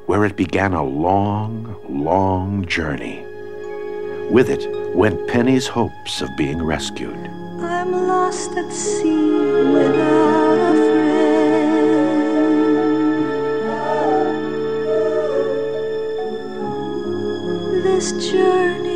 where it began a long, long journey. With it went Penny's hopes of being rescued. I'm lost at sea without a friend. This journey